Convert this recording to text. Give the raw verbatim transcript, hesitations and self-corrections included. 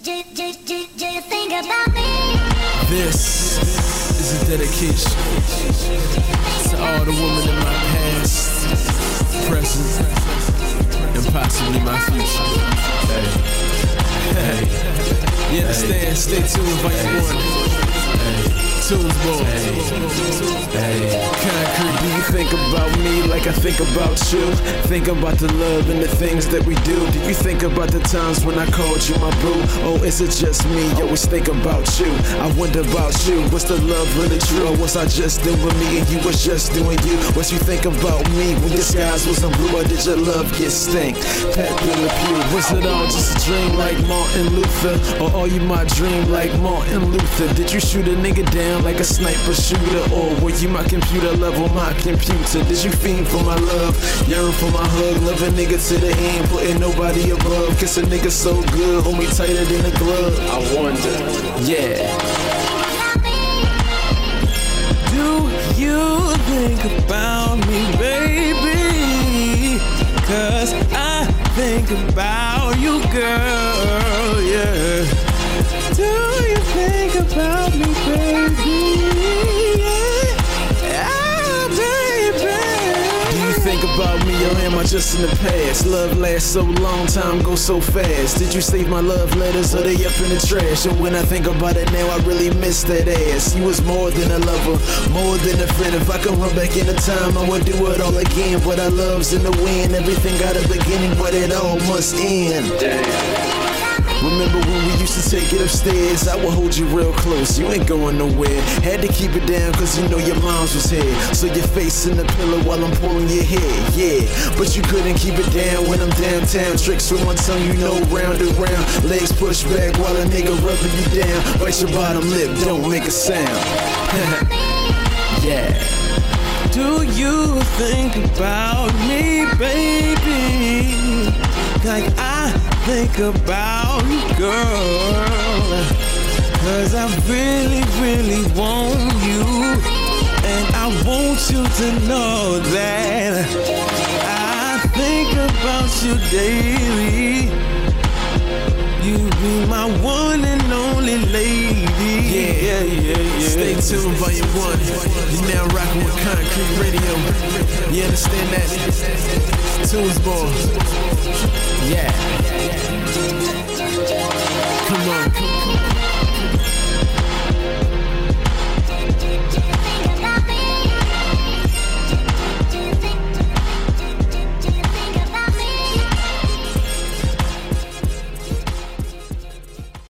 think about me? This is a dedication to all the women in my past, present, and possibly my future. Hey, hey, you understand? Stay tuned, Volume One. Tunes Boy. Hey, Concrete, do you think about me like I think about you? Think about the love and the things that we do. Do you think about the times when I called you my boo? Or is it just me? Always think about you. I wonder about you. Was the love really true? Or was I just doing me and you was just doing you? Was you think about me when the skies wasn't blue? Or did your love get stink? Pat Billy Pew. Was it all just a dream like Martin Luther? Or are you my dream like Martin Luther? Did you shoot a nigga down like a sniper shooter? Or were you my computer level, my computer? Did you fiend for my love, yearn for my hug? Love a nigga to the end, putting nobody above. Kiss a nigga so good, hold me tighter than a glove. I wonder, yeah. Do you think about me, baby? Cause I think about you, girl, yeah. Do you think about me, baby? Yeah, ah, baby. Do you think about me or am I just in the past? Love lasts so long, time goes so fast. Did you save my love letters or they up in the trash? And when I think about it now, I really miss that ass. You was more than a lover, more than a friend. If I could run back into time, I would do it all again. But our love's in the wind, everything got a beginning, but it all must end. Damn. Remember when we used to take it upstairs? I would hold you real close, you ain't going nowhere. Had to keep it down cause you know your mom's was here. So your face in the pillow while I'm pulling your hair, yeah. But you couldn't keep it down when I'm downtown. Tricks with one tongue, you know, round and round. Legs pushed back while a nigga rubbing you down. Bite your bottom lip, don't make a sound. Yeah. Do you think about me, baby? Like I think about you, girl. Cause I really, really want you. And I want you to know that I think about you daily. You be my one and only lady. Yeah, yeah, yeah, yeah. Stay tuned, Volume One. You're now rocking with Concrete Radio. You understand that? Tunes Boy. Yeah.